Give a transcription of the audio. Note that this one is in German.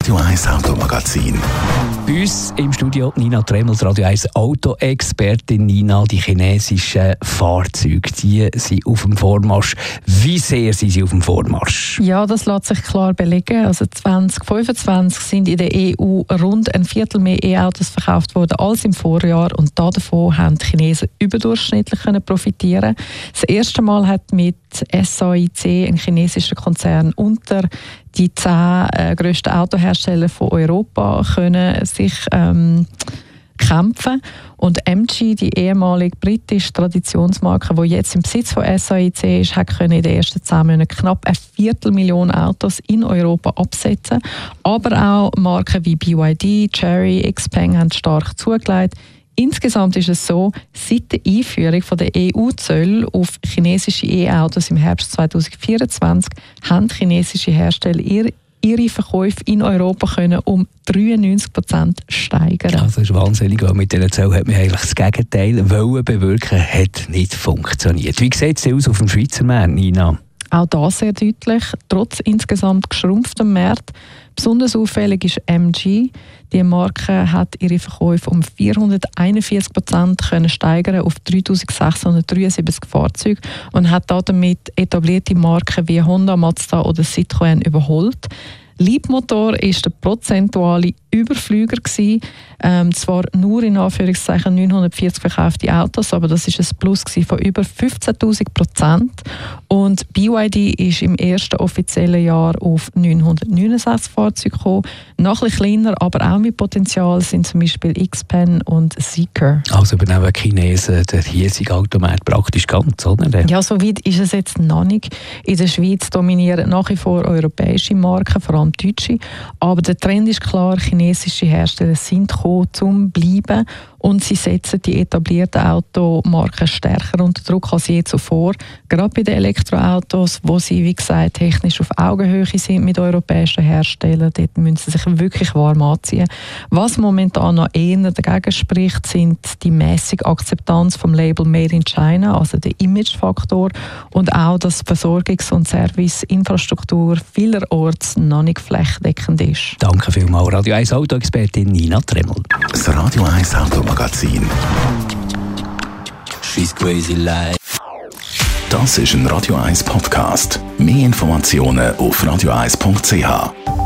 Radio 1 Automagazin. Bei uns im Studio Nina Tremmels, Radio 1 Auto-Expertin. Nina, die chinesischen Fahrzeuge, die sind auf dem Vormarsch. Wie sehr sind sie auf dem Vormarsch? Ja, das lässt sich klar belegen. Also 2025 sind in der EU rund ein Viertel mehr E-Autos verkauft worden als im Vorjahr und davon haben die Chinesen überdurchschnittlich profitieren. Das erste Mal hat mit SAIC, ein chinesischer Konzern, unter die 10 grössten Autohersteller von Europa können sich kämpfen. Und MG, die ehemalige britische Traditionsmarke, die jetzt im Besitz von SAIC ist, hat in den ersten 10 Monaten knapp 250.000 Autos in Europa absetzen. Aber auch Marken wie BYD, Chery, XPeng haben stark zugelegt. Insgesamt ist es so, seit der Einführung der EU-Zölle auf chinesische E-Autos im Herbst 2024 haben chinesische Hersteller ihre Verkäufe in Europa können um 93% steigern. Das ist wahnsinnig, weil mit diesen Zöllen hat man eigentlich das Gegenteil bewirken, hat nicht funktioniert. Wie sieht es aus auf dem Schweizer Markt, Nina? Auch das sehr deutlich, trotz insgesamt geschrumpftem Markt. Besonders auffällig ist MG. Die Marke hat ihre Verkäufe um 441% können steigern auf 3.673 Fahrzeuge und hat damit etablierte Marken wie Honda, Mazda oder Citroën überholt. Leitmotor war der prozentuale Überflüger gewesen. Zwar nur in Anführungszeichen 940 verkaufte Autos, aber das ist ein Plus von über 15.000%. Und BYD ist im ersten offiziellen Jahr auf 969 Fahrzeuge gekommen. Noch ein kleiner, aber auch mit Potenzial sind zum Beispiel XPeng und Zeekr. Also übernehmen die Chinesen den hiesigen Automarkt praktisch ganz, oder? Ja, so weit ist es jetzt noch nicht. In der Schweiz dominieren nach wie vor europäische Marken, vor allem deutsche. Aber der Trend ist klar, chinesische Hersteller sind gekommen, zum Bleiben. Und sie setzen die etablierten Automarken stärker unter Druck als je zuvor. Gerade bei den Elektroautos, wo sie, wie gesagt, technisch auf Augenhöhe sind mit europäischen Herstellern. Dort müssen sie sich wirklich warm anziehen. Was momentan noch eher dagegen spricht, sind die mäßige Akzeptanz vom Label Made in China, also der Imagefaktor, und auch, dass Versorgungs- und Serviceinfrastruktur vielerorts noch nicht flächendeckend ist. Danke vielmals, Radio 1 Auto-Expertin Nina Tremmel. Das Radio 1 Automagazin. She's crazy like. Das ist ein Radio 1 Podcast. Mehr Informationen auf radio1.ch.